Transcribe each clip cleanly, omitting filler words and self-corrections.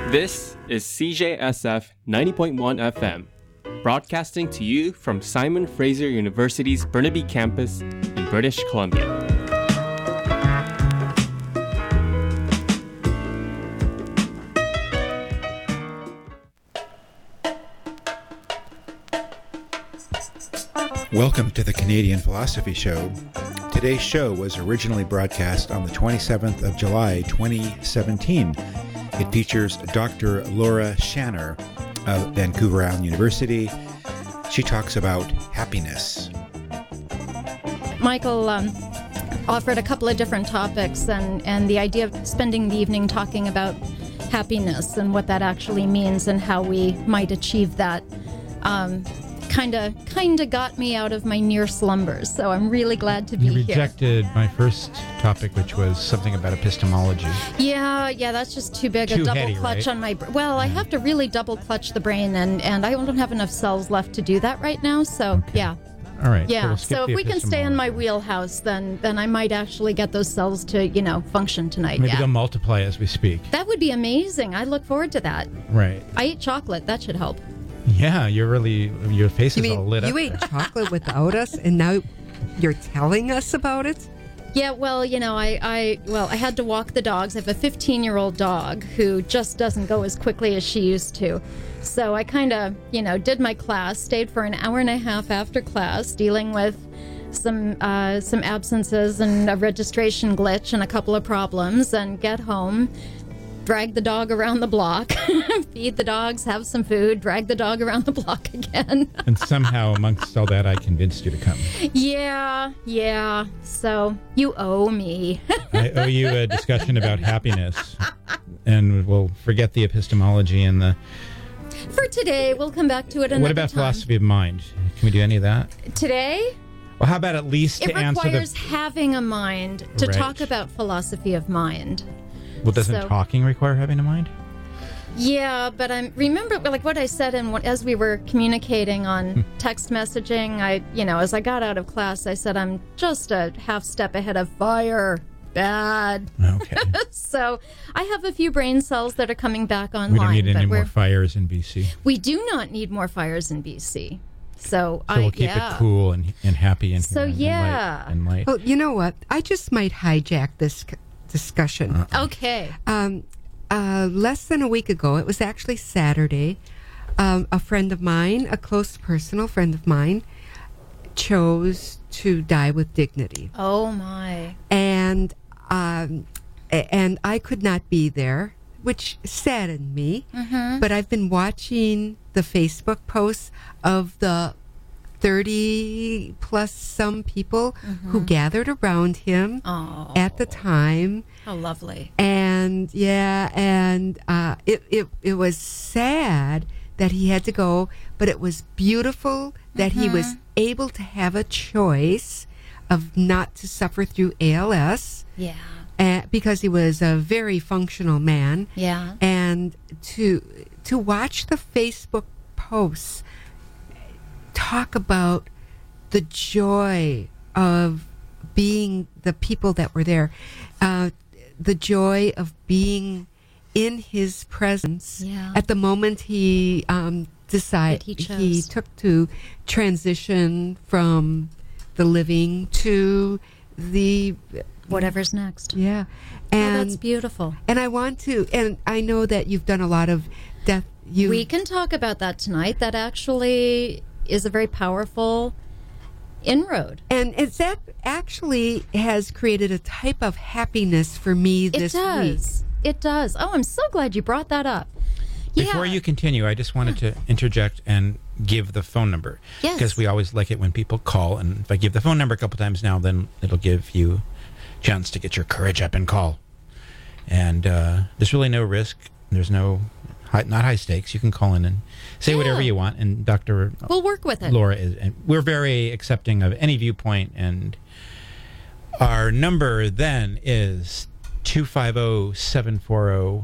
This is CJSF 90.1 FM, broadcasting to you from Simon Fraser University's Burnaby campus in British Columbia. Welcome to the Canadian Philosophy Show. Today's show was originally broadcast on the 27th of July, 2017. It features Dr. Laura Shanner of Vancouver Island University. She talks about happiness. Michael offered a couple of different topics, and the idea of spending the evening talking about happiness and what that actually means and how we might achieve that kind of got me out of my near slumbers. So I'm really glad to be here. You rejected my first topic, which was something about epistemology. Yeah, that's just too big. Too a double heady, clutch right? on my I have to really double clutch the brain, and I don't have enough cells left to do that right now. So Okay. yeah. All right. Yeah, So, if we can stay in my wheelhouse, then I might actually get those cells to, function tonight. Maybe yeah. they'll multiply as we speak. That would be amazing. I look forward to that. Right. I eat chocolate. That should help. Yeah, your face is all lit up. You ate chocolate without us, and now you're telling us about it? Yeah, well, I had to walk the dogs. I have a 15-year-old dog who just doesn't go as quickly as she used to. So I kind of, did my class, stayed for an hour and a half after class, dealing with some absences and a registration glitch and a couple of problems, and get home, drag the dog around the block, feed the dogs, have some food, drag the dog around the block again. And somehow, amongst all that, I convinced you to come. Yeah. So you owe me. I owe you a discussion about happiness. And we'll forget the epistemology and the... For today, we'll come back to it another What about time. philosophy of mind? Can we do any of that? Today? Well, how about at least to It answer requires having a mind to Right. talk about philosophy of mind. Well, doesn't so- talking require having a mind? Yeah, but remember like what I said as we were communicating on text messaging. As I got out of class, I said I'm just a half step ahead of fire. Bad. Okay. So I have a few brain cells that are coming back online. We don't need any but more fires in BC. We do not need more fires in BC. So we'll keep it cool and happy and So, and yeah. light and light. Well, you know what? I just might hijack this discussion. Okay. Less than a week ago, it was actually Saturday, a friend of mine, a close personal friend of mine, chose to die with dignity. Oh my. And I could not be there, which saddened me. Mm-hmm. But I've been watching the Facebook posts of the 30 plus some people who gathered around him Oh. at the time. How lovely. And it was sad that he had to go, but it was beautiful that he was able to have a choice of not to suffer through ALS. Yeah. Because he was a very functional man. Yeah. And to watch the Facebook posts talk about the joy of being the people that were there, the joy of being in his presence Yeah. at the moment he decided That he chose. he took to transition from the living to the Whatever's next. yeah. Oh, And that's beautiful. and I want to, and I know that you've done a lot of death. We can talk about that tonight. That actually is a very powerful inroad. and that actually has created a type of happiness for me this It does. week. It does. Oh, I'm so glad you brought that up. Before you continue, I just wanted to interject and give the phone number. Yes. Because we always like it when people call. And if I give the phone number a couple times now, then it'll give you a chance to get your courage up and call. And there's really no risk. There's not high stakes. You can call in and say whatever you want. And Dr. We'll work with it. Laura is, and we're very accepting of any viewpoint. And our number then is 250-740-1017.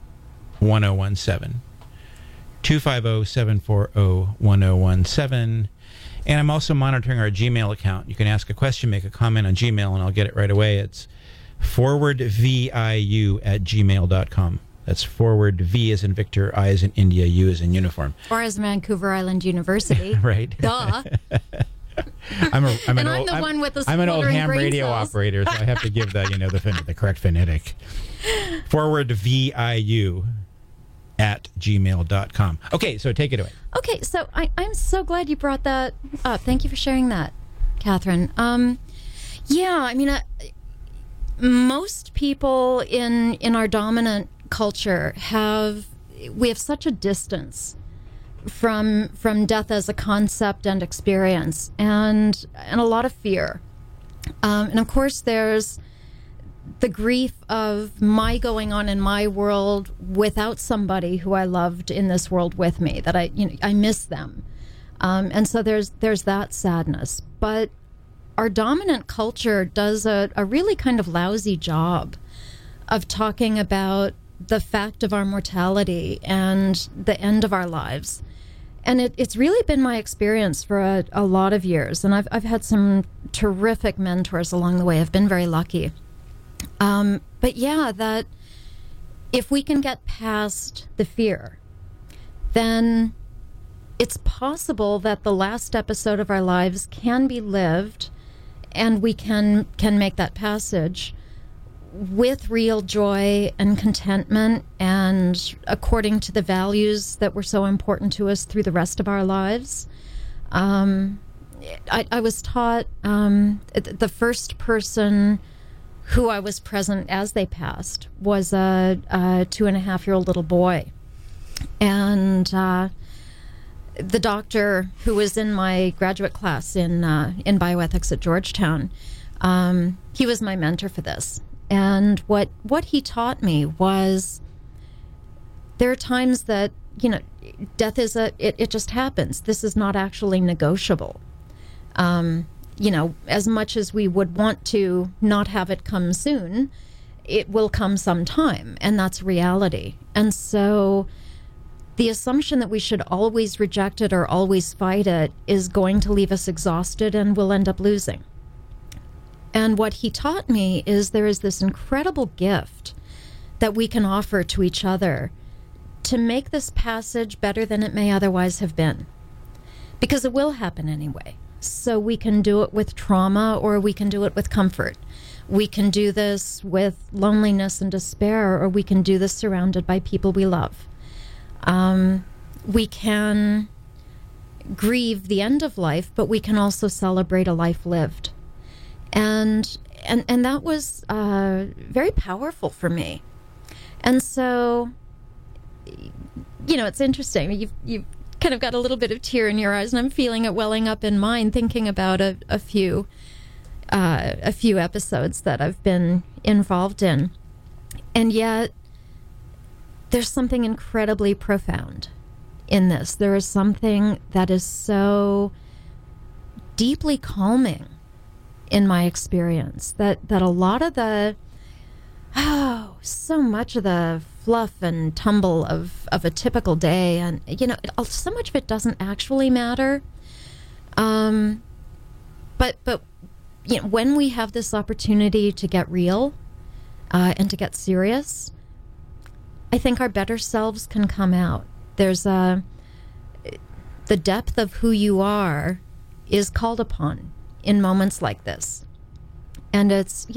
250-740-1017. And I'm also monitoring our Gmail account. You can ask a question, make a comment on Gmail, and I'll get it right away. It's forwardviu@gmail.com. That's forward V as in Victor, I as in India, U as in uniform. Or as Vancouver Island University. Right. Duh. I'm and I'm the one with the I'm an old sputtering ham brain radio cells. operator, so I have to give the correct phonetic. Forward VIU at gmail.com. Okay, so take it away. Okay, so I'm so glad you brought that up. Thank you for sharing that, Catherine. Yeah, I mean, most people in our dominant culture we have such a distance from death as a concept and experience, and a lot of fear. And of course, there's the grief of my going on in my world without somebody who I loved in this world with me, that I miss them. And so there's that sadness. But our dominant culture does a really kind of lousy job of talking about the fact of our mortality and the end of our lives. And it's really been my experience for a lot of years. And I've had some terrific mentors along the way. I've been very lucky. But yeah, that if we can get past the fear, then it's possible that the last episode of our lives can be lived, and we can make that passage with real joy and contentment, and according to the values that were so important to us through the rest of our lives. I was taught the first person who I was present as they passed was a 2.5-year-old little boy. And the doctor who was in my graduate class in bioethics at Georgetown, he was my mentor for this. And what he taught me was there are times that, death is it just happens. This is not actually negotiable. As much as we would want to not have it come soon, it will come sometime, and that's reality. And so the assumption that we should always reject it or always fight it is going to leave us exhausted, and we'll end up losing. And what he taught me is there is this incredible gift that we can offer to each other to make this passage better than it may otherwise have been. Because it will happen anyway. So we can do it with trauma, or we can do it with comfort. We can do this with loneliness and despair, or we can do this surrounded by people we love. We can grieve the end of life, but we can also celebrate a life lived. And that was very powerful for me. And so, it's interesting. You've kind of got a little bit of tear in your eyes, and I'm feeling it welling up in mine, thinking about a few episodes that I've been involved in. And yet, there's something incredibly profound in this. There is something that is so deeply calming in my experience, that a lot of so much of the fluff and tumble of a typical day, and so much of it doesn't actually matter. But when we have this opportunity to get real and to get serious, I think our better selves can come out. There's the depth of who you are is called upon in moments like this. And it's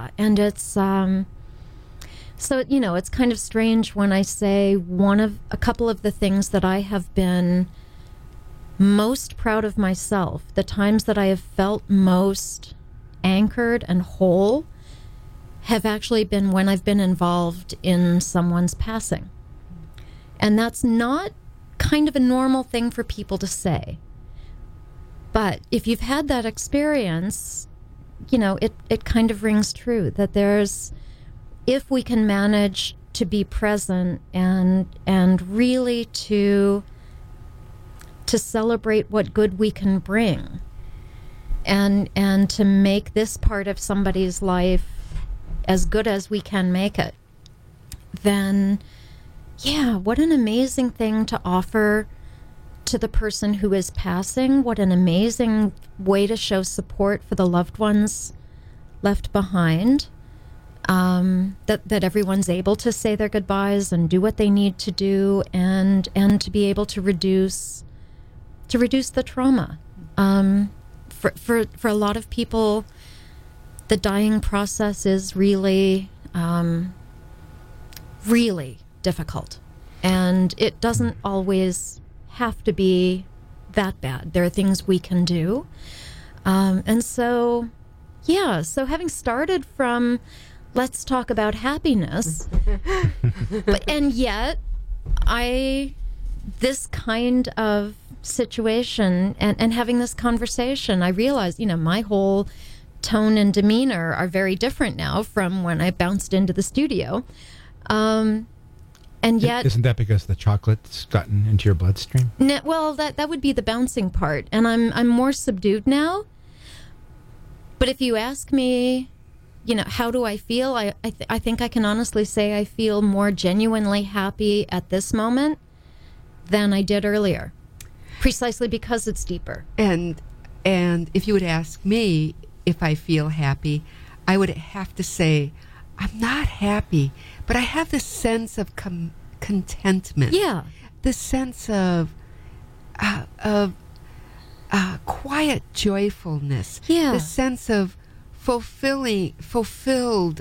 so, it's kind of strange when I say a couple of the things that I have been most proud of myself, the times that I have felt most anchored and whole, have actually been when I've been involved in someone's passing. And that's not kind of a normal thing for people to say. But if you've had that experience, it kind of rings true that if we can manage to be present and really to celebrate what good we can bring, and to make this part of somebody's life as good as we can make it, then what an amazing thing to offer to the person who is passing. What an amazing way to show support for the loved ones left behind. that everyone's able to say their goodbyes and do what they need to do, and to be able to reduce the trauma. For a lot of people, the dying process is really really difficult, and it doesn't always have to be that bad. There are things we can do, and so having started from let's talk about happiness, and yet this kind of situation and having this conversation, I realized, my whole tone and demeanor are very different now from when I bounced into the studio. And yet, isn't that because the chocolate's gotten into your bloodstream? Well, that would be the bouncing part, and I'm more subdued now. But if you ask me, how do I feel? I think I can honestly say I feel more genuinely happy at this moment than I did earlier, precisely because it's deeper. And if you would ask me if I feel happy, I would have to say I'm not happy, but I have this sense of contentment. Yeah, this sense of quiet joyfulness. Yeah, this sense of fulfilled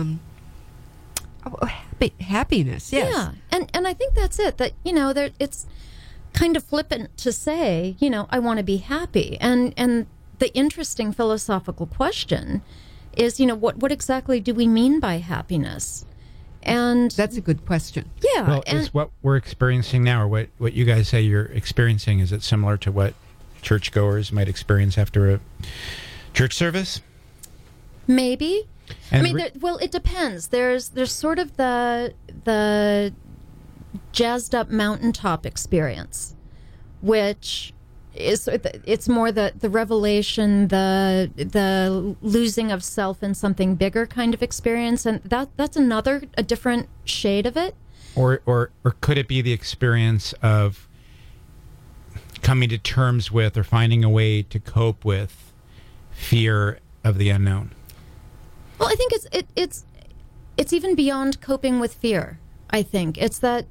happiness. Yes. Yeah, and I think that's it. That it's kind of flippant to say, I want to be happy, and the interesting philosophical question is, what exactly do we mean by happiness? And that's a good question. Yeah. Well, is what we're experiencing now, or what you guys say you're experiencing, is it similar to what churchgoers might experience after a church service? Maybe. And it depends. There's sort of the jazzed up mountaintop experience, which is, it's more the revelation, the losing of self in something bigger kind of experience, and that's a different shade of it. Or could it be the experience of coming to terms with, or finding a way to cope with, fear of the unknown? Well, I think it's even beyond coping with fear. I think it's that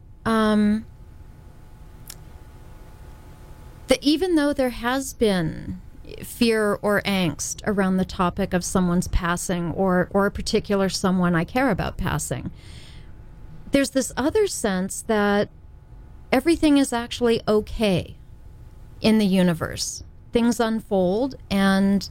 that even though there has been fear or angst around the topic of someone's passing, or a particular someone I care about passing, there's this other sense that everything is actually okay in the universe. Things unfold, and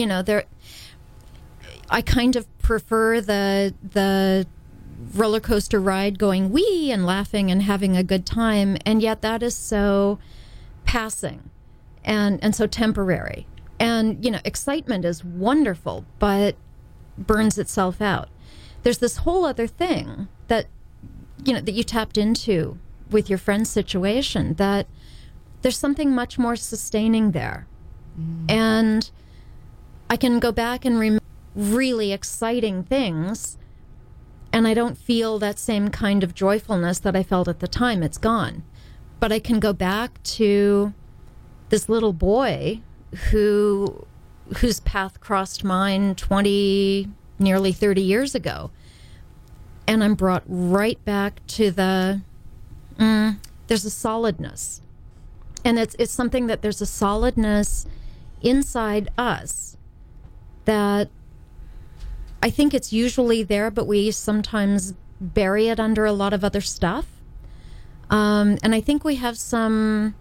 I kind of prefer the roller coaster ride going wee and laughing and having a good time, and yet that is so passing and so temporary. And excitement is wonderful, but burns itself out. There's this whole other thing that that you tapped into with your friend's situation, that there's something much more sustaining there. And I can go back and remember really exciting things, and I don't feel that same kind of joyfulness that I felt at the time. It's gone. But I can go back to this little boy whose path crossed mine 20, nearly 30 years ago, and I'm brought right back to there's a solidness, and it's something that there's a solidness inside us that I think it's usually there, but we sometimes bury it under a lot of other stuff. And I think we have some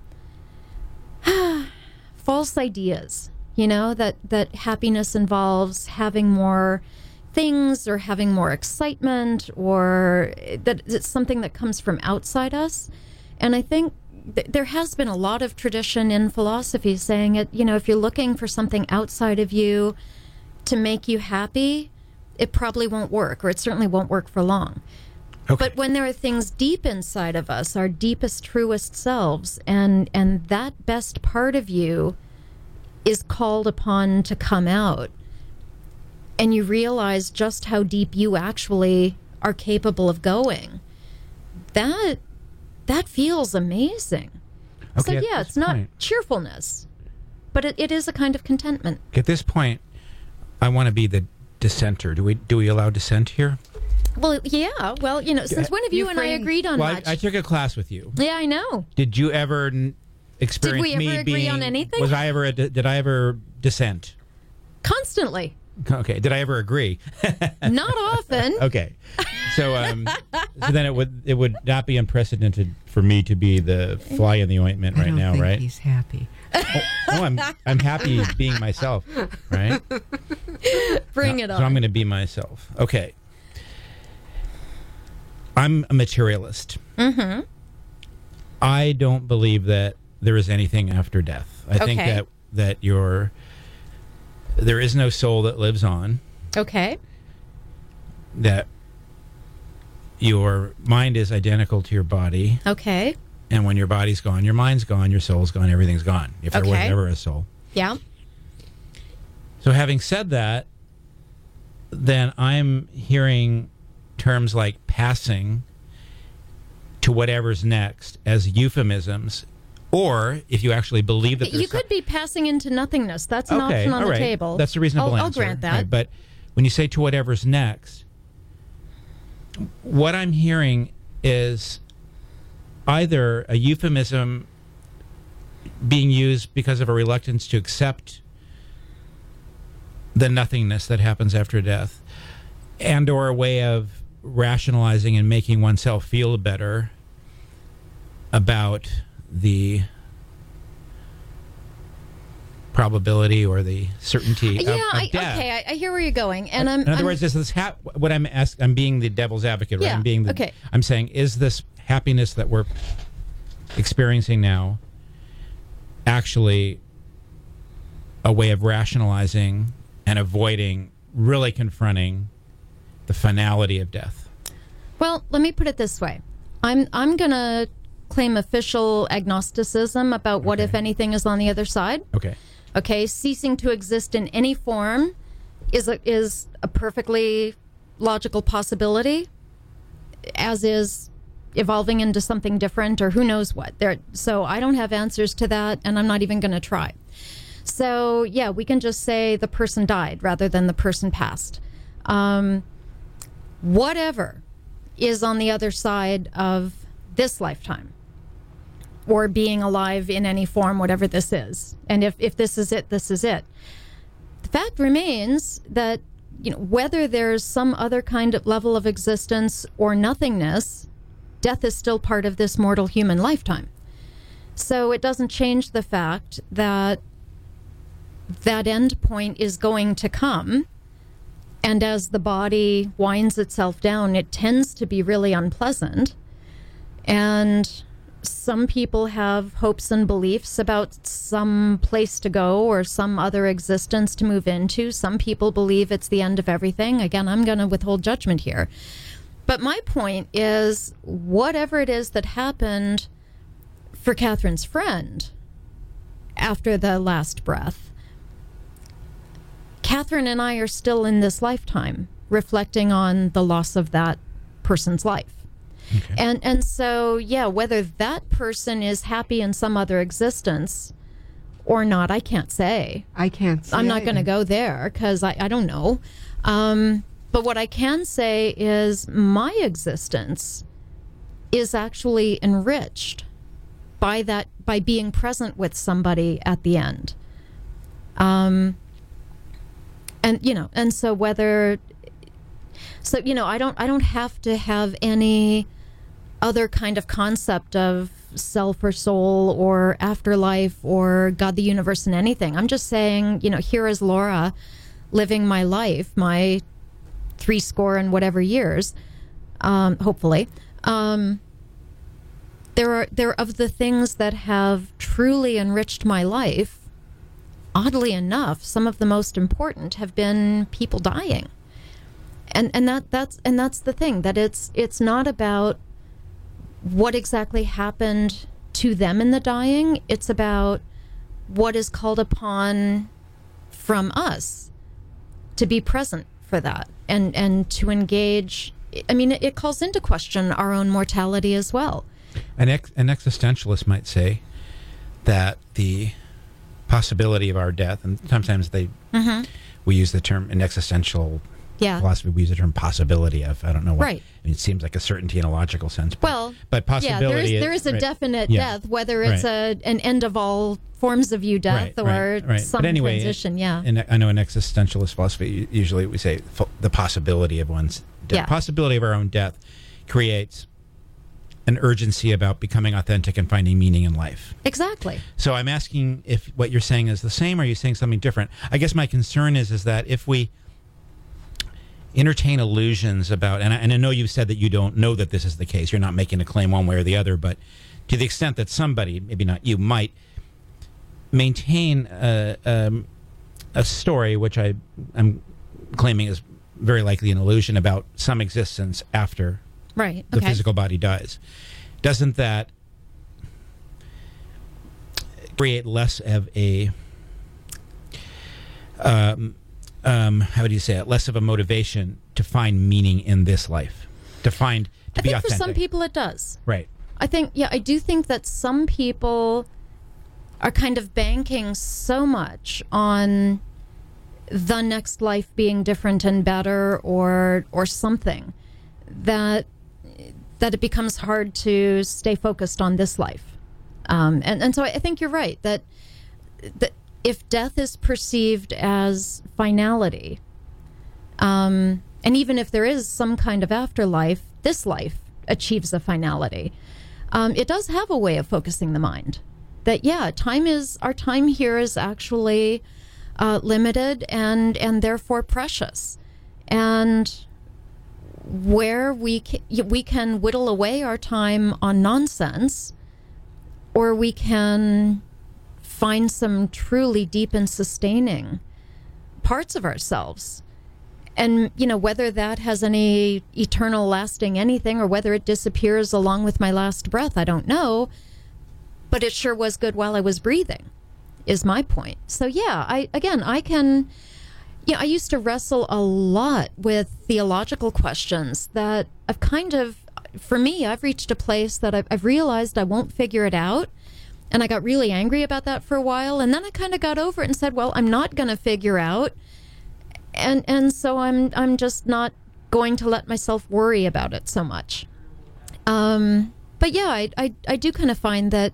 false ideas, that happiness involves having more things or having more excitement, or that it's something that comes from outside us. And I think there has been a lot of tradition in philosophy saying it, if you're looking for something outside of you to make you happy, it probably won't work, or it certainly won't work for long. Okay. But when there are things deep inside of us, our deepest, truest selves, and that best part of you is called upon to come out, and you realize just how deep you actually are capable of going, that feels amazing. Okay, so yeah, it's not cheerfulness, but it is a kind of contentment. At this point, I want to be the dissenter. Do we allow dissent here? Well, yeah. Well, since when have you and I agreed on much? I took a class with you. Yeah, I know. Did you ever experience Did we ever agree on anything? Did I ever dissent? Constantly. Okay. Did I ever agree? Not often. Okay. So then it would not be unprecedented for me to be the fly in the ointment right now, think right? He's happy. I'm happy being myself, right? Bring it on. So I'm going to be myself. Okay. I'm a materialist. Mm-hmm. I don't believe that there is anything after death. I think that there is no soul that lives on. Okay. That your mind is identical to your body. Okay. And when your body's gone, your mind's gone, your soul's gone, everything's gone. If there was ever a soul. Yeah. So having said that, then I'm hearing terms like passing to whatever's next as euphemisms, or if you actually believe that you could be passing into nothingness. That's an option on the table. That's a reasonable answer. I'll grant that. Right. But when you say to whatever's next, what I'm hearing is either a euphemism being used because of a reluctance to accept the nothingness that happens after death, and or a way of rationalizing and making oneself feel better about the probability or the certainty of death. Okay, I hear where you're going, and in other words, is this what I'm asking? I'm being the devil's advocate, right? Yeah, I'm saying, is this happiness that we're experiencing now actually a way of rationalizing and avoiding really confronting the finality of death? Well, let me put it this way. I'm going to claim official agnosticism about what, if anything, is on the other side. Okay, ceasing to exist in any form is a perfectly logical possibility, as is evolving into something different or who knows what. So I don't have answers to that, and I'm not even going to try. So, yeah, we can just say the person died rather than the person passed. Whatever is on the other side of this lifetime, or being alive in any form, whatever this is. And if this is it, this is it. The fact remains that, whether there's some other kind of level of existence or nothingness, death is still part of this mortal human lifetime. So it doesn't change the fact that that end point is going to come. And as the body winds itself down, it tends to be really unpleasant. And some people have hopes and beliefs about some place to go or some other existence to move into. Some people believe it's the end of everything. Again, I'm going to withhold judgment here. But my point is, whatever it is that happened for Catherine's friend after the last breath, Catherine and I are still in this lifetime reflecting on the loss of that person's life. Okay. And so, yeah, whether that person is happy in some other existence or not, I can't say. I'm not going to go there because I don't know. But what I can say is my existence is actually enriched by being present with somebody at the end. And so I don't have to have any other kind of concept of self or soul or afterlife or God, the universe, and anything. I'm just saying, here is Laura living my life, my 70 and whatever years, hopefully. There are of the things that have truly enriched my life. Oddly enough, some of the most important have been people dying, and that's the thing, that it's not about what exactly happened to them in the dying. It's about what is called upon from us to be present for that and to engage. I mean, it calls into question our own mortality as well. An existentialist might say that the possibility of our death, and sometimes we use the term an existential philosophy, we use the term possibility of. I don't know why. Right. I mean, it seems like a certainty in a logical sense. But yeah, possibility. there is a right. definite Yeah. death, whether it's an end of all forms of you death or some but anyway, transition. Yeah. And I know in existentialist philosophy, usually we say the possibility of one's death. Yeah. Possibility of our own death creates an urgency about becoming authentic and finding meaning in life. Exactly. So I'm asking if what you're saying is the same, or are you saying something different? I guess my concern is that if we entertain illusions about, and I know you've said that you don't know that this is the case, you're not making a claim one way or the other, but to the extent that somebody, maybe not you, might maintain a story, which I'm claiming is very likely an illusion, about some existence after Right. the physical body dies, doesn't that create less of a how would you say it? Less of a motivation to find meaning in this life, to be authentic? For some people it does. Right. I do think that some people are kind of banking so much on the next life being different and better or something that it becomes hard to stay focused on this life. And so I think you're right that if death is perceived as finality, and even if there is some kind of afterlife, this life achieves a finality. It does have a way of focusing the mind. That our time here is actually limited and therefore precious, and where we can whittle away our time on nonsense, or we can find some truly deep and sustaining parts of ourselves. And, whether that has any eternal lasting anything or whether it disappears along with my last breath, I don't know. But it sure was good while I was breathing, is my point. So, I used to wrestle a lot with theological questions that I've reached a place that I've realized I won't figure it out. And I got really angry about that for a while. And then I kind of got over it and said, well, I'm not going to figure out. And so I'm just not going to let myself worry about it so much. But yeah, I do kind of find that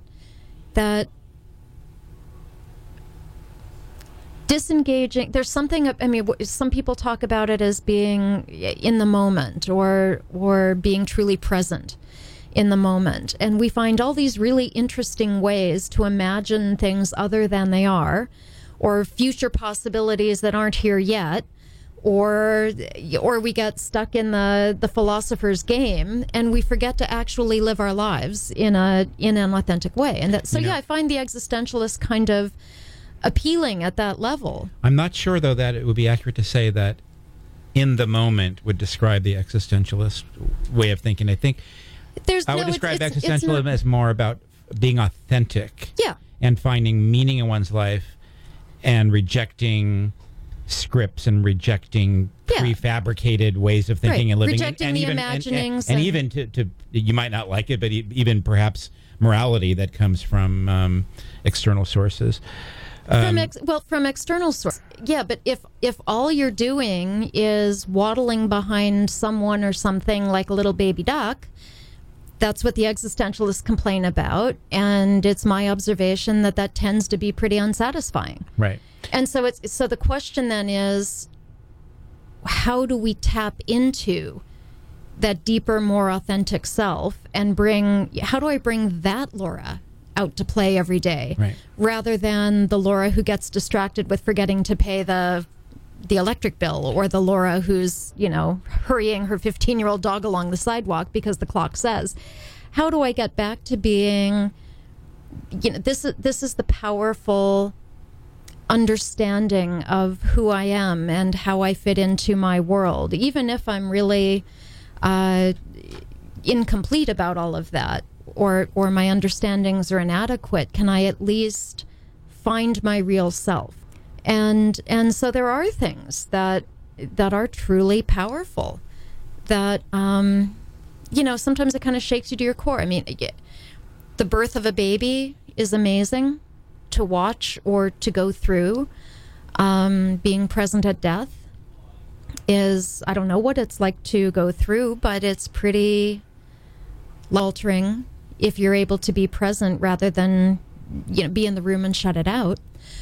disengaging, there's something, some people talk about it as being in the moment or being truly present in the moment. And we find all these really interesting ways to imagine things other than they are, or future possibilities that aren't here yet, or we get stuck in the philosopher's game and we forget to actually live our lives in an authentic way. And I find the existentialist kind of appealing at that level. I'm not sure, though, that it would be accurate to say that in the moment would describe the existentialist way of thinking. I think I would describe existentialism as more about being authentic, and finding meaning in one's life, and rejecting scripts and rejecting prefabricated ways of thinking and living, rejecting the imaginings, and even to you might not like it, but even perhaps morality that comes from external sources. From external sources. Yeah, but if all you're doing is waddling behind someone or something like a little baby duck, that's what the existentialists complain about, and it's my observation that tends to be pretty unsatisfying. Right. And so the question then is, how do we tap into that deeper, more authentic self and how do I bring that Laura out to play every day, right, rather than the Laura who gets distracted with forgetting to pay the electric bill, or the Laura who's, hurrying her 15-year-old dog along the sidewalk because the clock says. How do I get back to being, this is the powerful understanding of who I am and how I fit into my world, even if I'm really incomplete about all of that, or my understandings are inadequate. Can I at least find my real self? And so there are things that are truly powerful that, sometimes it kind of shakes you to your core. I mean, the birth of a baby is amazing to watch or to go through, being present at death. is, I don't know what it's like to go through, but it's pretty altering if you're able to be present rather than, be in the room and shut it out.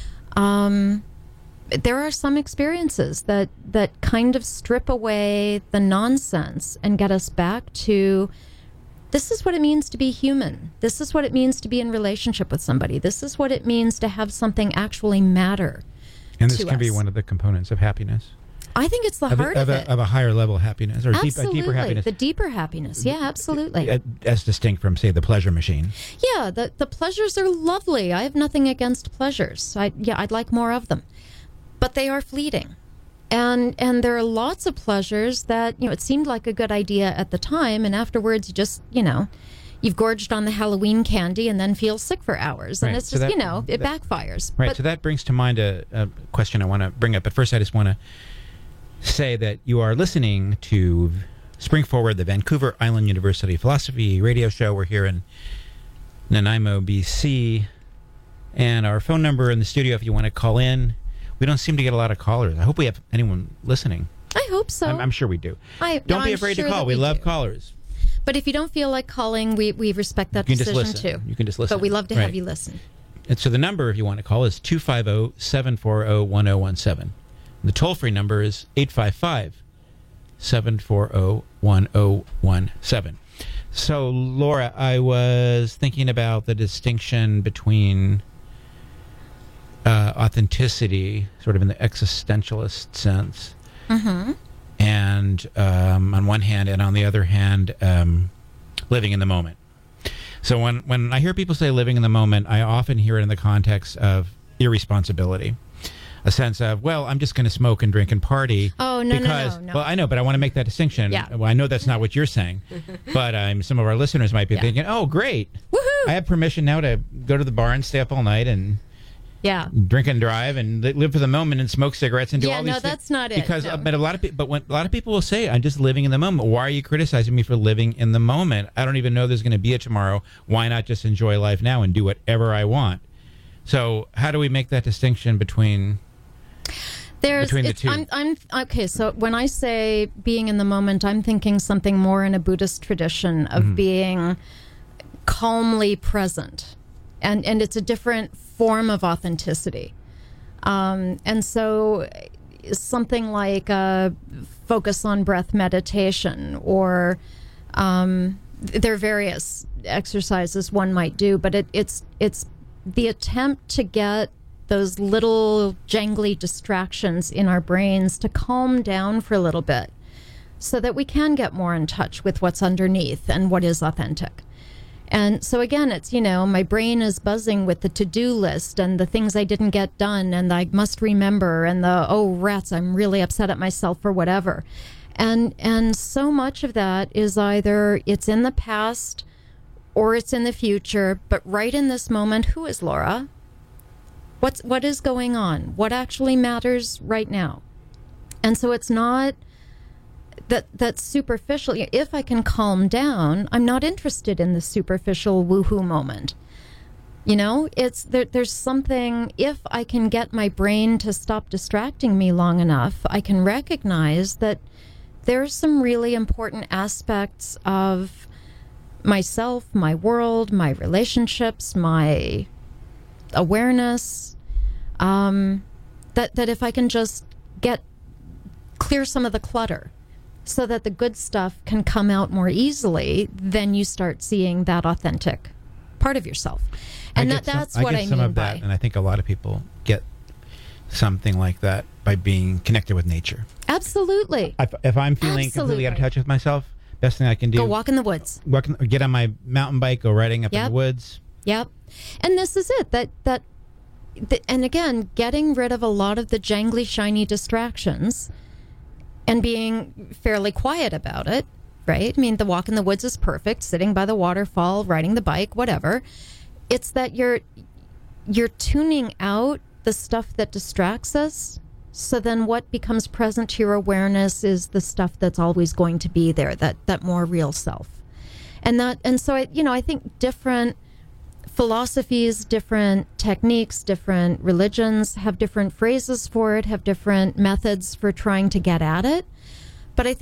There are some experiences that kind of strip away the nonsense and get us back to, this is what it means to be human. This is what it means to be in relationship with somebody. This is what it means to have something actually matter. And this can be one of the components of happiness. I think it's the heart of it. Of a higher level happiness, or a deeper happiness. The deeper happiness. Yeah, absolutely. As distinct from, say, the pleasure machine. Yeah, the pleasures are lovely. I have nothing against pleasures. I'd like more of them. But they are fleeting. And there are lots of pleasures that, it seemed like a good idea at the time, and afterwards you just, you've gorged on the Halloween candy and then feel sick for hours. And it's just, it backfires. Right, so that brings to mind a question I want to bring up. But first I just want to say that you are listening to Spring Forward, the Vancouver Island University Philosophy radio show. We're here in Nanaimo, BC. And our phone number in the studio, if you want to call in. We don't seem to get a lot of callers. I hope we have anyone listening. I hope so. I'm sure we do. Don't be afraid to call. We love callers. But if you don't feel like calling, we respect that decision too. You can just listen. But we love to have you listen. And so the number, if you want to call, is 250-740-1017. The toll-free number is 855-740-1017. So, Laura, I was thinking about the distinction between authenticity, sort of in the existentialist sense, and on one hand, and on the other hand, living in the moment. So when I hear people say living in the moment, I often hear it in the context of irresponsibility. A sense of, well, I'm just going to smoke and drink and party. Oh, no. Well, I know, but I want to make that distinction. Yeah. Well, I know that's not what you're saying, but some of our listeners might be thinking, oh, great. Woohoo! I have permission now to go to the bar and stay up all night and drink and drive and live for the moment and smoke cigarettes and do all these things. No, that's not it. Because, but a lot of people will say, I'm just living in the moment. Why are you criticizing me for living in the moment? I don't even know there's going to be a tomorrow. Why not just enjoy life now and do whatever I want? So how do we make that distinction between the two? Okay, so when I say being in the moment, I'm thinking something more in a Buddhist tradition of being calmly present. And it's a different form of authenticity. And so something like focus on breath meditation, or there are various exercises one might do, but it's the attempt to get those little jangly distractions in our brains to calm down for a little bit so that we can get more in touch with what's underneath and what is authentic. And so again, it's, my brain is buzzing with the to-do list and the things I didn't get done and I must remember, and oh rats, I'm really upset at myself for whatever. And so much of that is either it's in the past or it's in the future, but right in this moment, who is Laura? What is going on? What actually matters right now? And so it's not that's superficial. If I can calm down, I'm not interested in the superficial woohoo moment. It's there's something, if I can get my brain to stop distracting me long enough, I can recognize that there's some really important aspects of myself, my world, my relationships, my awareness, that if I can just clear some of the clutter so that the good stuff can come out more easily, then you start seeing that authentic part of yourself. And that's what I mean some of by that, and I think a lot of people get something like that by being connected with nature. Absolutely. If I'm feeling completely out of touch with myself, best thing I can do, go walk in the woods. Get on my mountain bike, go riding up in the woods. Yep. And this is it. And again, getting rid of a lot of the jangly, shiny distractions and being fairly quiet about it, right? I mean, the walk in the woods is perfect, sitting by the waterfall, riding the bike, whatever. It's that you're tuning out the stuff that distracts us, so then what becomes present to your awareness is the stuff that's always going to be there, that more real self. And so I think different philosophies, different techniques, different religions have different phrases for it, have different methods for trying to get at it.